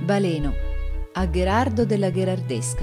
Baleno, a Gherardo della Gherardesca.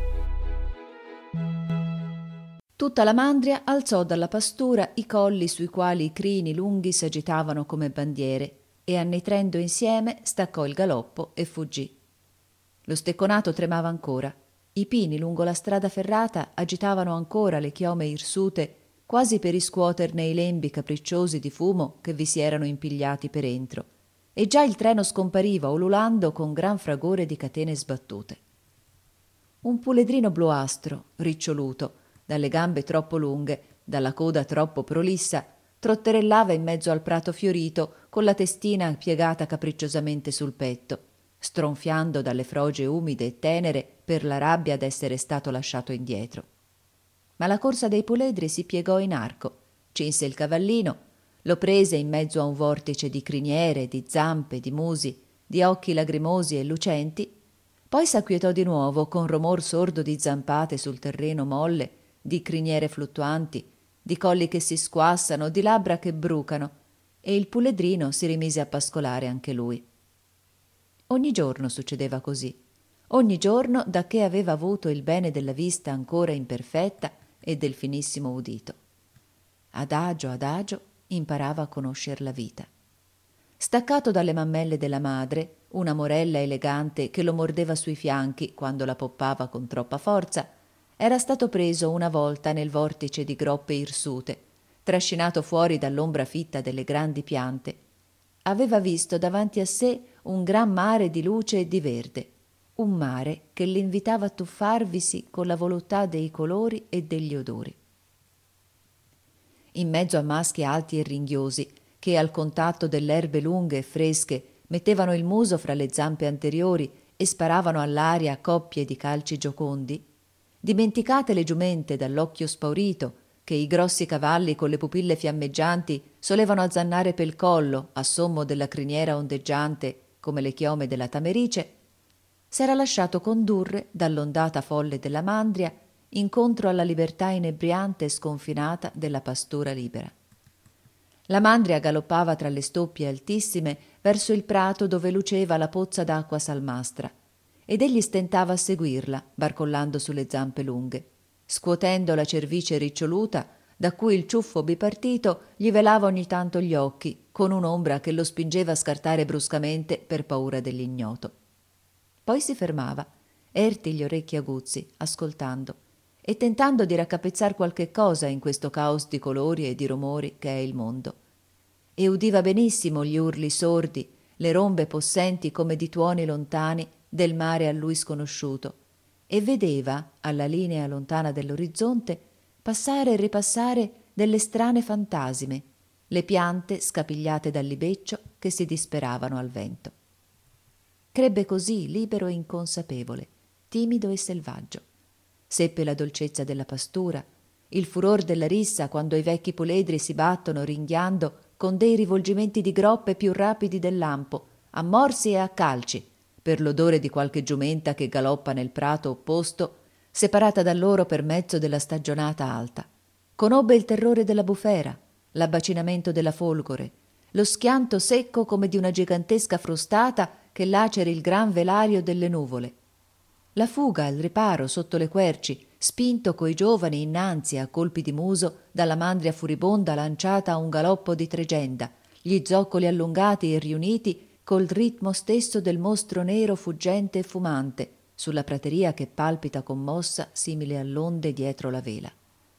Tutta la mandria alzò dalla pastura i colli sui quali i crini lunghi s'agitavano come bandiere e, annitrendo insieme, staccò il galoppo e fuggì. Lo stecconato tremava ancora. I pini lungo la strada ferrata agitavano ancora le chiome irsute, quasi per riscuoterne i lembi capricciosi di fumo che vi si erano impigliati per entro, e già il treno scompariva ululando con gran fragore di catene sbattute. Un puledrino bluastro, riccioluto, dalle gambe troppo lunghe, dalla coda troppo prolissa, trotterellava in mezzo al prato fiorito con la testina piegata capricciosamente sul petto, stronfiando dalle froge umide e tenere per la rabbia d'essere stato lasciato indietro. Ma la corsa dei puledri si piegò in arco, cinse il cavallino, lo prese in mezzo a un vortice di criniere, di zampe, di musi, di occhi lagrimosi e lucenti, poi s'acquietò di nuovo con romor sordo di zampate sul terreno molle, di criniere fluttuanti, di colli che si squassano, di labbra che brucano, e il puledrino si rimise a pascolare anche lui. Ogni giorno succedeva così, ogni giorno da che aveva avuto il bene della vista ancora imperfetta e del finissimo udito. Adagio imparava a conoscer la vita. Staccato dalle mammelle della madre, una morella elegante che lo mordeva sui fianchi quando la poppava con troppa forza, era stato preso una volta nel vortice di groppe irsute, trascinato fuori dall'ombra fitta delle grandi piante. Aveva visto davanti a sé un gran mare di luce e di verde, un mare che l'invitava a tuffarvisi con la voluttà dei colori e degli odori. In mezzo a maschi alti e ringhiosi, che al contatto delle erbe lunghe e fresche mettevano il muso fra le zampe anteriori e sparavano all'aria coppie di calci giocondi, dimenticate le giumente dall'occhio spaurito che i grossi cavalli con le pupille fiammeggianti solevano azzannare pel collo a sommo della criniera ondeggiante come le chiome della tamerice, s'era lasciato condurre dall'ondata folle della mandria incontro alla libertà inebriante e sconfinata della pastura libera. La mandria galoppava tra le stoppie altissime verso il prato dove luceva la pozza d'acqua salmastra, ed egli stentava a seguirla, barcollando sulle zampe lunghe, scuotendo la cervice riccioluta, da cui il ciuffo bipartito gli velava ogni tanto gli occhi, con un'ombra che lo spingeva a scartare bruscamente per paura dell'ignoto. Poi si fermava, erti gli orecchi aguzzi, ascoltando, e tentando di raccapezzar qualche cosa in questo caos di colori e di rumori che è il mondo. E udiva benissimo gli urli sordi, le rombe possenti come di tuoni lontani del mare a lui sconosciuto, e vedeva, alla linea lontana dell'orizzonte, passare e ripassare delle strane fantasime, le piante scapigliate dal libeccio che si disperavano al vento. Crebbe così libero e inconsapevole, timido e selvaggio. Seppe la dolcezza della pastura, il furor della rissa quando i vecchi puledri si battono ringhiando con dei rivolgimenti di groppe più rapidi del lampo, a morsi e a calci, per l'odore di qualche giumenta che galoppa nel prato opposto, separata da loro per mezzo della stagionata alta. Conobbe il terrore della bufera, l'abbacinamento della folgore, lo schianto secco come di una gigantesca frustata che laceri il gran velario delle nuvole. La fuga al riparo sotto le querci, spinto coi giovani innanzi a colpi di muso dalla mandria furibonda lanciata a un galoppo di tregenda, gli zoccoli allungati e riuniti col ritmo stesso del mostro nero fuggente e fumante sulla prateria che palpita commossa simile all'onde dietro la vela.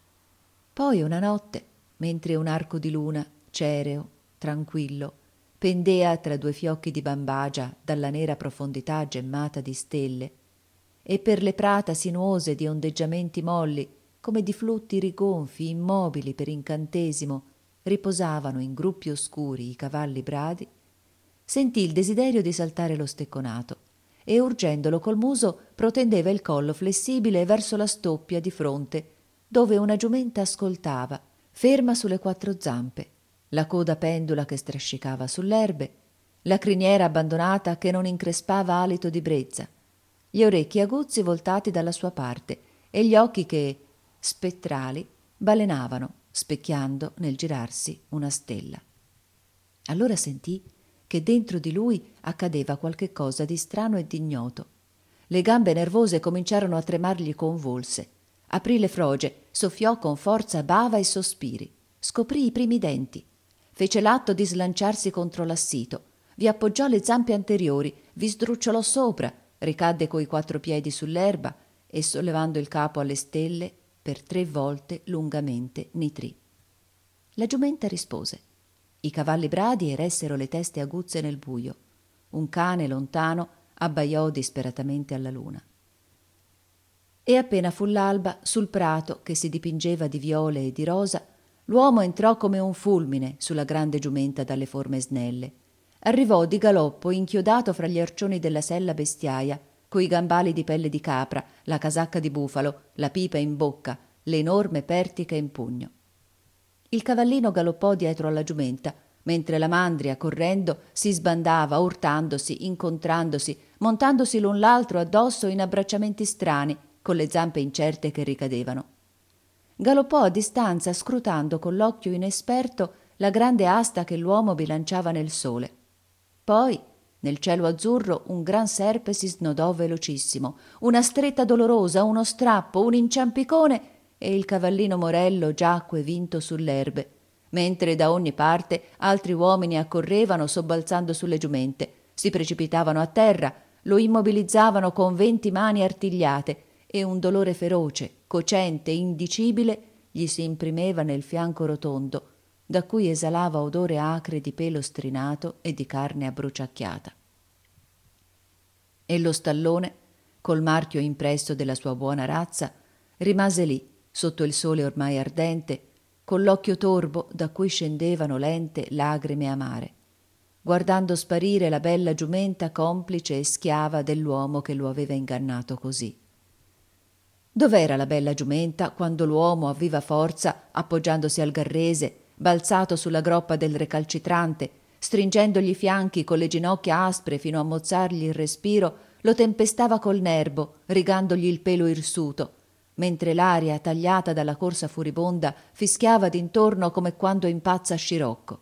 Poi una notte, mentre un arco di luna, cereo, tranquillo, pendea tra due fiocchi di bambagia dalla nera profondità gemmata di stelle, e per le prata sinuose di ondeggiamenti molli, come di flutti rigonfi, immobili per incantesimo, riposavano in gruppi oscuri i cavalli bradi, sentì il desiderio di saltare lo stecconato e, urgendolo col muso, protendeva il collo flessibile verso la stoppia di fronte, dove una giumenta ascoltava, ferma sulle quattro zampe, la coda pendula che strascicava sull'erbe, la criniera abbandonata che non increspava alito di brezza, gli orecchi aguzzi voltati dalla sua parte e gli occhi che, spettrali, balenavano, specchiando nel girarsi una stella. Allora sentì che dentro di lui accadeva qualche cosa di strano e d'ignoto. Le gambe nervose cominciarono a tremargli convulse. Aprì le froge, soffiò con forza bava e sospiri. Scoprì i primi denti. Fece l'atto di slanciarsi contro l'assito. Vi appoggiò le zampe anteriori, vi sdrucciolò sopra, ricadde coi 4 piedi sull'erba e, sollevando il capo alle stelle, per 3 volte lungamente nitrì. La giumenta rispose. I cavalli bradi eressero le teste aguzze nel buio. Un cane lontano abbaiò disperatamente alla luna. E appena fu l'alba, sul prato che si dipingeva di viole e di rosa, l'uomo entrò come un fulmine sulla grande giumenta dalle forme snelle. Arrivò di galoppo inchiodato fra gli arcioni della sella bestiaia, coi gambali di pelle di capra, la casacca di bufalo, la pipa in bocca, l'enorme pertica in pugno. Il cavallino galoppò dietro alla giumenta, mentre la mandria, correndo, si sbandava, urtandosi, incontrandosi, montandosi l'un l'altro addosso in abbracciamenti strani, con le zampe incerte che ricadevano. Galoppò a distanza, scrutando con l'occhio inesperto la grande asta che l'uomo bilanciava nel sole. Poi, nel cielo azzurro, un gran serpe si snodò velocissimo, una stretta dolorosa, uno strappo, un inciampicone, e il cavallino Morello giacque vinto sull'erbe, mentre da ogni parte altri uomini accorrevano sobbalzando sulle giumente, si precipitavano a terra, lo immobilizzavano con 20 mani artigliate, e un dolore feroce, cocente, indicibile, gli si imprimeva nel fianco rotondo, da cui esalava odore acre di pelo strinato e di carne abbruciacchiata. E lo stallone, col marchio impresso della sua buona razza, rimase lì, sotto il sole ormai ardente, con l'occhio torbo da cui scendevano lente lagrime amare, guardando sparire la bella giumenta complice e schiava dell'uomo che lo aveva ingannato così. Dov'era la bella giumenta quando l'uomo a viva forza, appoggiandosi al garrese, balzato sulla groppa del recalcitrante, stringendogli i fianchi con le ginocchia aspre fino a mozzargli il respiro, lo tempestava col nerbo, rigandogli il pelo irsuto, mentre l'aria tagliata dalla corsa furibonda fischiava d'intorno come quando impazza scirocco.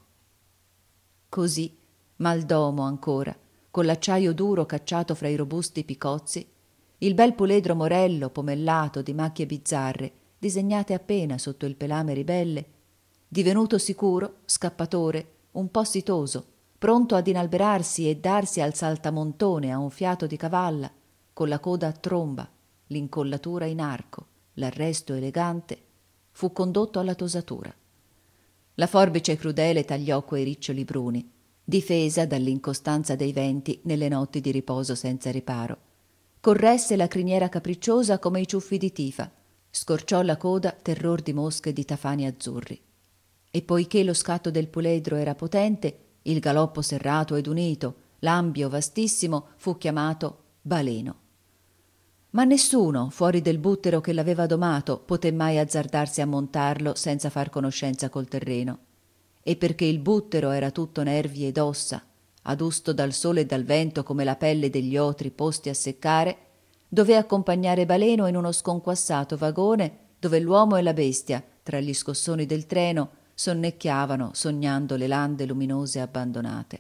Così, maldomo ancora, con l'acciaio duro cacciato fra i robusti picozzi, il bel puledro Morello, pomellato di macchie bizzarre, disegnate appena sotto il pelame ribelle, divenuto sicuro, scappatore, un po' sitoso, pronto ad inalberarsi e darsi al saltamontone a un fiato di cavalla, con la coda a tromba, l'incollatura in arco, l'arresto elegante, fu condotto alla tosatura. La forbice crudele tagliò quei riccioli bruni, difesa dall'incostanza dei venti nelle notti di riposo senza riparo. Corresse la criniera capricciosa come i ciuffi di tifa, scorciò la coda terror di mosche e di tafani azzurri. E poiché lo scatto del puledro era potente, il galoppo serrato ed unito, l'ambio vastissimo, fu chiamato baleno. Ma nessuno, fuori del buttero che l'aveva domato, poté mai azzardarsi a montarlo senza far conoscenza col terreno. E perché il buttero era tutto nervi ed ossa, adusto dal sole e dal vento come la pelle degli otri posti a seccare, dové accompagnare Baleno in uno sconquassato vagone dove l'uomo e la bestia, tra gli scossoni del treno, sonnecchiavano sognando le lande luminose abbandonate.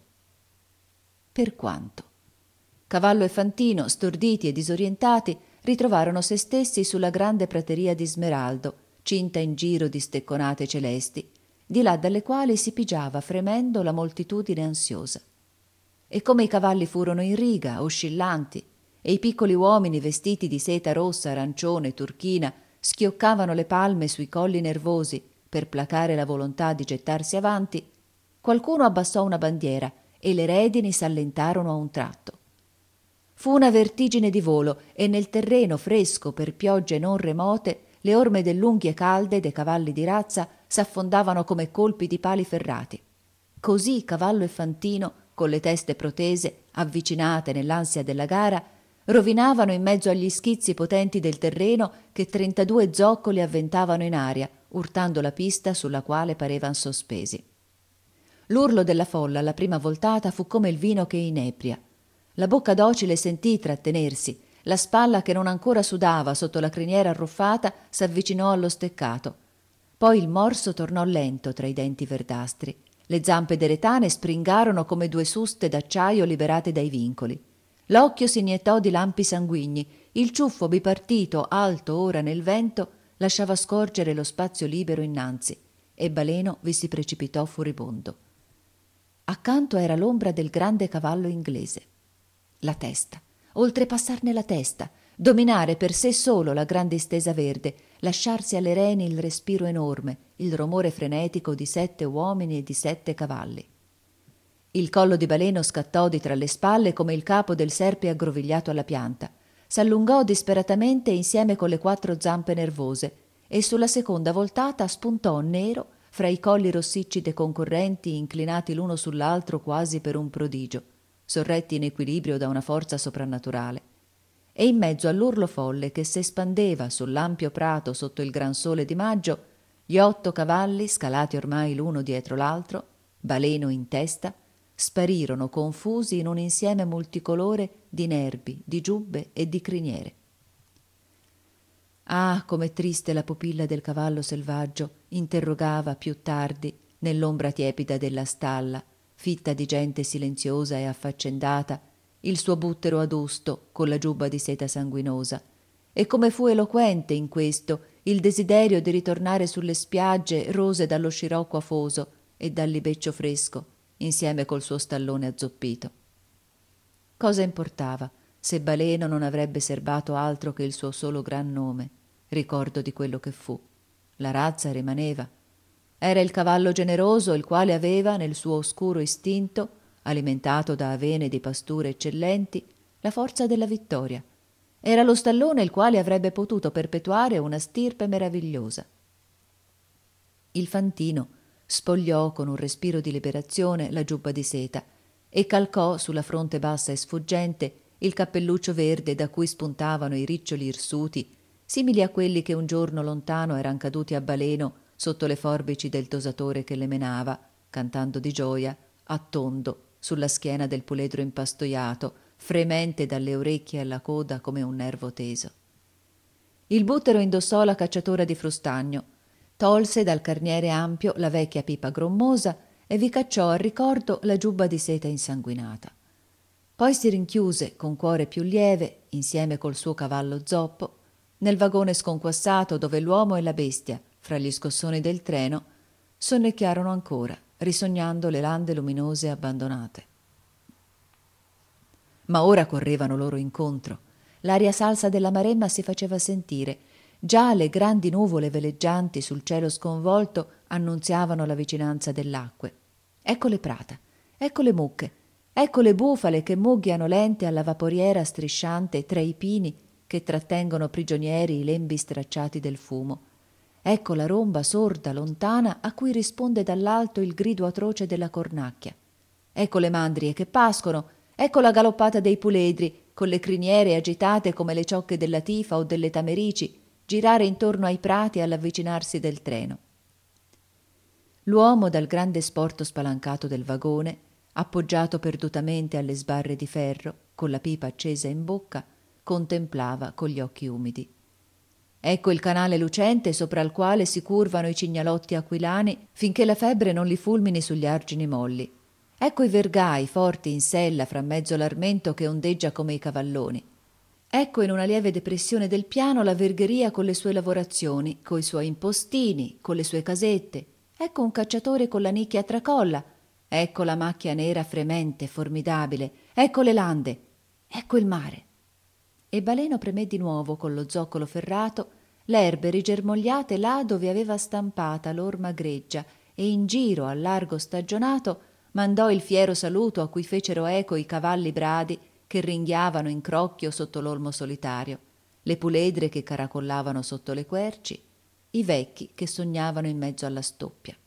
Per quanto? Cavallo e Fantino, storditi e disorientati, ritrovarono se stessi sulla grande prateria di Smeraldo, cinta in giro di stecconate celesti, di là dalle quali si pigiava fremendo la moltitudine ansiosa. E come i cavalli furono in riga, oscillanti, e i piccoli uomini vestiti di seta rossa, arancione, turchina, schioccavano le palme sui colli nervosi per placare la volontà di gettarsi avanti, qualcuno abbassò una bandiera e le redini s'allentarono a un tratto. Fu una vertigine di volo e nel terreno fresco per piogge non remote le orme dell'unghie calde dei cavalli di razza s'affondavano come colpi di pali ferrati. Così Cavallo e Fantino, con le teste protese, avvicinate nell'ansia della gara, rovinavano in mezzo agli schizzi potenti del terreno che 32 zoccoli avventavano in aria, urtando la pista sulla quale parevan sospesi. L'urlo della folla alla prima voltata fu come il vino che inepria. La bocca docile sentì trattenersi, la spalla che non ancora sudava sotto la criniera arruffata s'avvicinò allo steccato. Poi il morso tornò lento tra i denti verdastri. Le zampe delle tane springarono come due suste d'acciaio liberate dai vincoli. L'occhio si iniettò di lampi sanguigni, il ciuffo bipartito, alto ora nel vento, lasciava scorgere lo spazio libero innanzi, e Baleno vi si precipitò furibondo. Accanto era l'ombra del grande cavallo inglese. La testa, oltrepassarne la testa, dominare per sé solo la grande stesa verde, lasciarsi alle reni il respiro enorme, il rumore frenetico di 7 uomini e di 7 cavalli. Il collo di Baleno scattò di tra le spalle come il capo del serpe aggrovigliato alla pianta. S'allungò disperatamente insieme con le 4 zampe nervose e sulla seconda voltata spuntò nero fra i colli rossicci dei concorrenti inclinati l'uno sull'altro quasi per un prodigio, sorretti in equilibrio da una forza soprannaturale. E in mezzo all'urlo folle che s'espandeva sull'ampio prato sotto il gran sole di maggio, gli 8 cavalli, scalati ormai l'uno dietro l'altro, Baleno in testa, sparirono confusi in un insieme multicolore di nervi, di giubbe e di criniere. Ah, com'è triste la pupilla del cavallo selvaggio, interrogava più tardi, nell'ombra tiepida della stalla, fitta di gente silenziosa e affaccendata, il suo buttero adusto con la giubba di seta sanguinosa. E come fu eloquente in questo il desiderio di ritornare sulle spiagge rose dallo scirocco afoso e dal libeccio fresco, insieme col suo stallone azzoppito. Cosa importava se Baleno non avrebbe serbato altro che il suo solo gran nome, ricordo di quello che fu? La razza rimaneva. Era il cavallo generoso il quale aveva, nel suo oscuro istinto, alimentato da avene di pasture eccellenti, la forza della vittoria. Era lo stallone il quale avrebbe potuto perpetuare una stirpe meravigliosa. Il fantino spogliò con un respiro di liberazione la giubba di seta e calcò sulla fronte bassa e sfuggente il cappelluccio verde da cui spuntavano i riccioli irsuti, simili a quelli che un giorno lontano eran caduti a Baleno sotto le forbici del tosatore che le menava, cantando di gioia, a tondo, sulla schiena del puledro impastoiato, fremente dalle orecchie alla coda come un nervo teso. Il buttero indossò la cacciatora di frustagno, tolse dal carniere ampio la vecchia pipa grommosa e vi cacciò al ricordo la giubba di seta insanguinata. Poi si rinchiuse con cuore più lieve, insieme col suo cavallo zoppo, nel vagone sconquassato dove l'uomo e la bestia, fra gli scossoni del treno, sonnecchiarono ancora, risognando le lande luminose abbandonate. Ma ora correvano loro incontro. L'aria salsa della Maremma si faceva sentire. Già le grandi nuvole veleggianti sul cielo sconvolto annunziavano la vicinanza dell'acque. Ecco le prata, ecco le mucche, ecco le bufale che mugghiano lente alla vaporiera strisciante tra i pini che trattengono prigionieri i lembi stracciati del fumo. Ecco la romba sorda, lontana, a cui risponde dall'alto il grido atroce della cornacchia. Ecco le mandrie che pascono, ecco la galoppata dei puledri, con le criniere agitate come le ciocche della tifa o delle tamerici, girare intorno ai prati all'avvicinarsi del treno. L'uomo dal grande sporto spalancato del vagone, appoggiato perdutamente alle sbarre di ferro, con la pipa accesa in bocca, contemplava con gli occhi umidi. Ecco il canale lucente sopra il quale si curvano i cignalotti aquilani finché la febbre non li fulmini sugli argini molli. Ecco i vergai forti in sella fra mezzo l'armento che ondeggia come i cavalloni. Ecco in una lieve depressione del piano la vergheria con le sue lavorazioni, coi suoi impostini, con le sue casette. Ecco un cacciatore con la nicchia a tracolla. Ecco la macchia nera fremente, formidabile. Ecco le lande. Ecco il mare. E Baleno premé di nuovo con lo zoccolo ferrato le erbe rigermogliate là dove aveva stampata l'orma greggia e in giro al largo stagionato mandò il fiero saluto a cui fecero eco i cavalli bradi che ringhiavano in crocchio sotto l'olmo solitario, le puledre che caracollavano sotto le querci, i vecchi che sognavano in mezzo alla stoppia.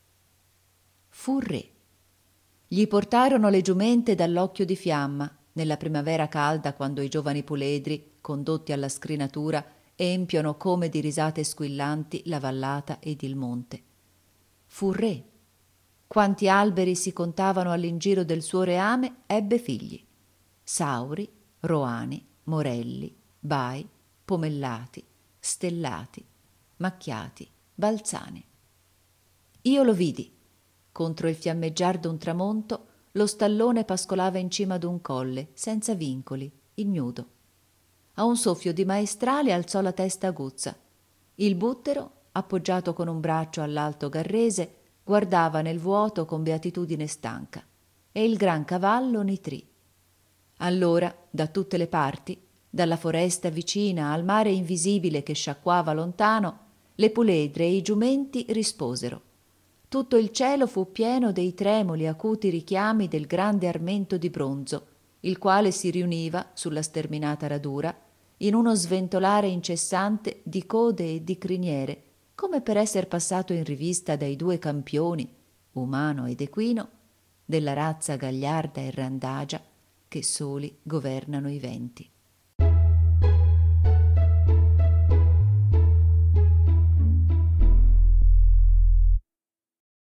Fu re. Gli portarono le giumente dall'occhio di fiamma, nella primavera calda quando i giovani puledri, condotti alla scrinatura, empiono come di risate squillanti la vallata ed il monte. Fu re. Quanti alberi si contavano all'ingiro del suo reame, ebbe figli. Sauri, roani, morelli, bai, pomellati, stellati, macchiati, balzani. Io lo vidi. Contro il fiammeggiar d'un tramonto, lo stallone pascolava in cima d'un colle, senza vincoli, ignudo. A un soffio di maestrale alzò la testa aguzza. Il buttero, appoggiato con un braccio all'alto garrese, guardava nel vuoto con beatitudine stanca, e il gran cavallo nitrì. Allora, da tutte le parti, dalla foresta vicina al mare invisibile che sciacquava lontano, le puledre e i giumenti risposero. Tutto il cielo fu pieno dei tremoli acuti richiami del grande armento di bronzo, il quale si riuniva sulla sterminata radura in uno sventolare incessante di code e di criniere, come per esser passato in rivista dai due campioni, umano ed equino, della razza gagliarda e randagia che soli governano i venti.